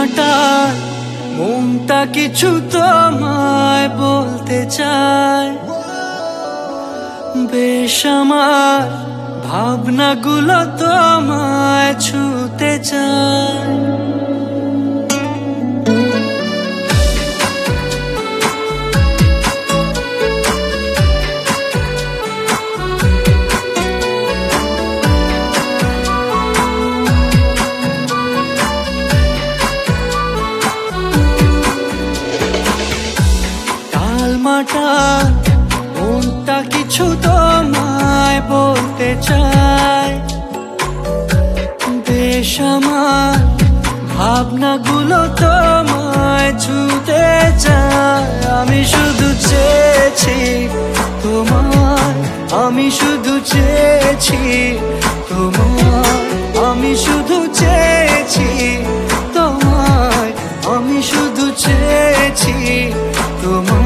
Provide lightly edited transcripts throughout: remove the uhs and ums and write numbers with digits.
মাটার মনটা কিছু তোমায় বলতে চায়, বেশ আমার ভাবনাগুলো তোমায় ছুতে চায়। মাটার মনটা কিছু তোমায় বলতে চায়, বেশ আমার ভাবনাগুলো তোমায় ছুতে চায়। আমি শুধু চেয়েছি তোমায়, আমি শুধু চেয়েছি তোমায়, আমি শুধু চেয়েছি তোমায়, আমি শুধু চেয়েছি তোমায়।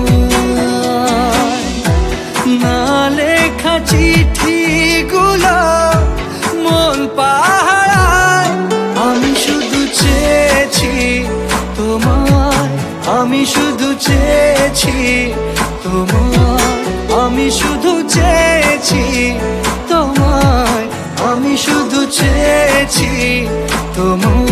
না লেখা চিঠিগুলো মন পাহারায়, আমি শুধু চেয়েছি তোমায়, আমি শুধু চেয়েছি তোমায়, আমি শুধু চেয়েছি তোমায়, আমি শুধু চেয়েছি তোমায়।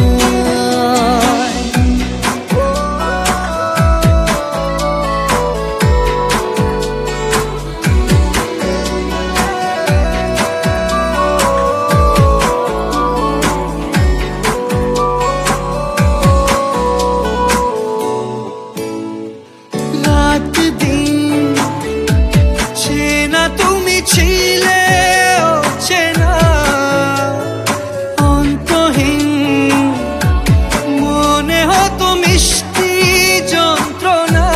তুমি ছিলে অচেনা অন্তহীন, মনে হতো মিষ্টি যন্ত্রণা,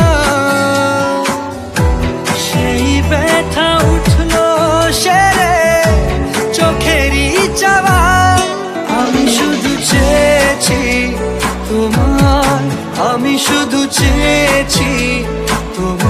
সেই ব্যথা উঠলো সেরে চোখেরই চাওয়া। আমি শুধু চেয়েছি তোমার, আমি শুধু চেয়েছি তোমার,